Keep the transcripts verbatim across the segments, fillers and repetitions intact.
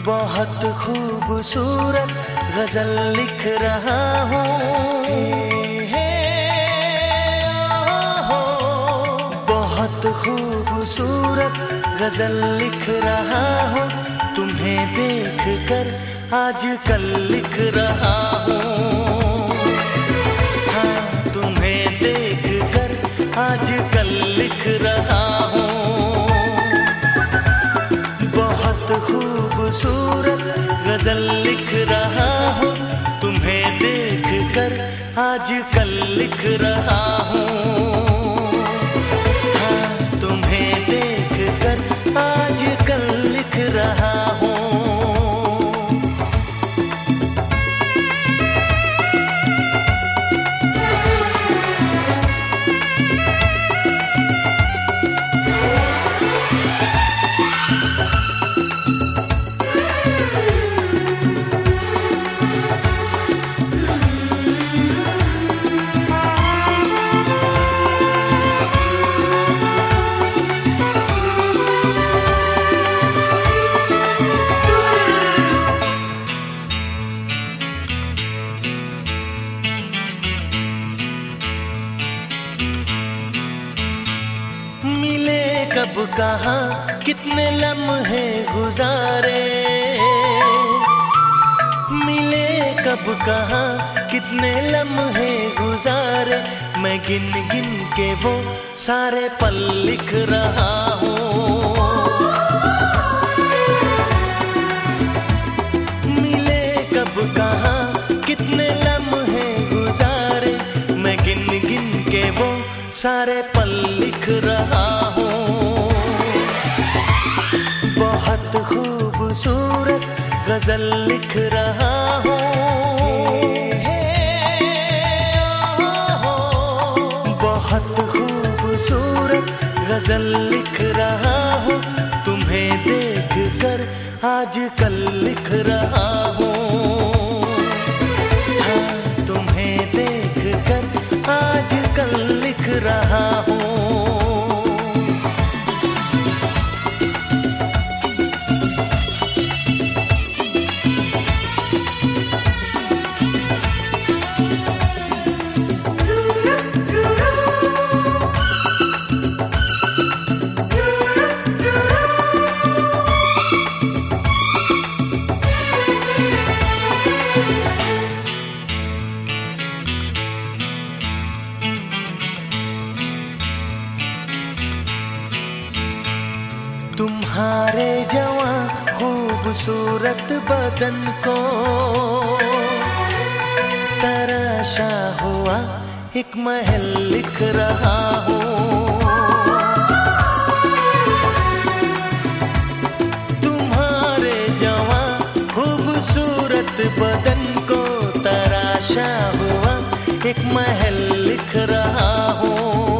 बहुत खूबसूरत गजल लिख रहा हूँ, बहुत खूबसूरत गजल लिख रहा हूँ। तुम्हें देख कर आजकल लिख रहा हूँ, हाँ तुम्हें देख कर आजकल लिख रहा हूँ। बहुत खूबसूरत गजल लिख रहा हूँ, तुम्हें देख कर आजकल लिख रहा हूँ, हाँ तुम्हें देख कर आजकल लिख रहा हूँ। कब कहाँ कितने लम्हे गुजारे, मिले कब कहाँ कितने लम्हे गुजारे, मैं गिन गिन के वो सारे पल लिख रहा हूँ। मिले कब कहाँ कितने लम्हे गुजारे, मैं गिन गिन के वो सारे पल लिख रहा हूँ। बहुत खूबसूरत गजल लिख रहा हूँ, बहुत खूबसूरत गजल लिख रहा हूँ। तुम्हें देख कर आजकल लिख रहा हूँ, हाँ तुम्हें देख कर आजकल लिख रहा हूँ। तुम्हारे जवां खूबसूरत बदन को तराशा हुआ एक महल लिख रहा हूँ। तुम्हारे जवां खूबसूरत बदन को तराशा हुआ एक महल लिख रहा हूँ।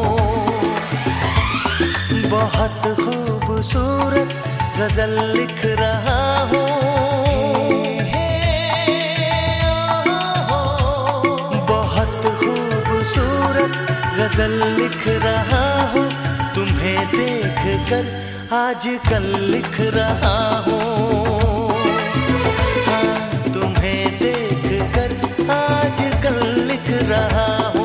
बहुत खूबसूरत गजल लिख रहा हूँ, बहुत खूबसूरत गजल लिख रहा हूँ। तुम्हें देख कर आजकल लिख रहा हूँ, हाँ तुम्हें देख कर आजकल लिख रहा हूँ।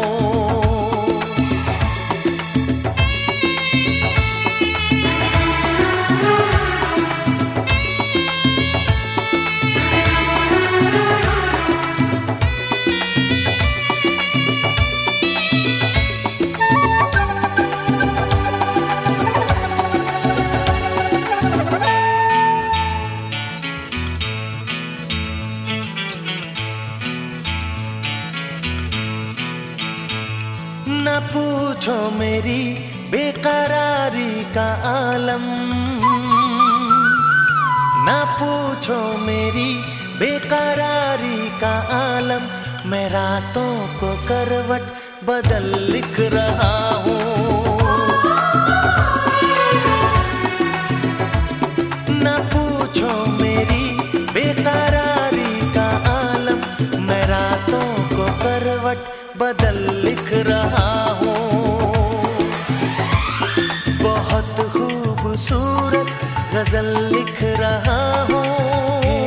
न पूछो मेरी बेकरारी का आलम, न पूछो मेरी बेकरारी का आलम, मैं रातों को करवट बदल लिख रहा हूँ। न पूछो मेरी बेकरारी का आलम, मैं रातों को करवट बदल लिख रहा हूँ। बहुत खूबसूरत गजल लिख रहा हूँ,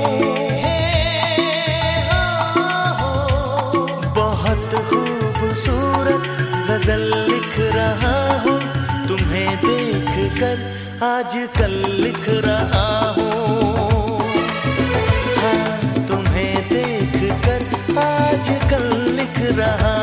कर आजकल लिख रहा हूँ। हाँ, तुम्हें देख कर आजकल लिख रहा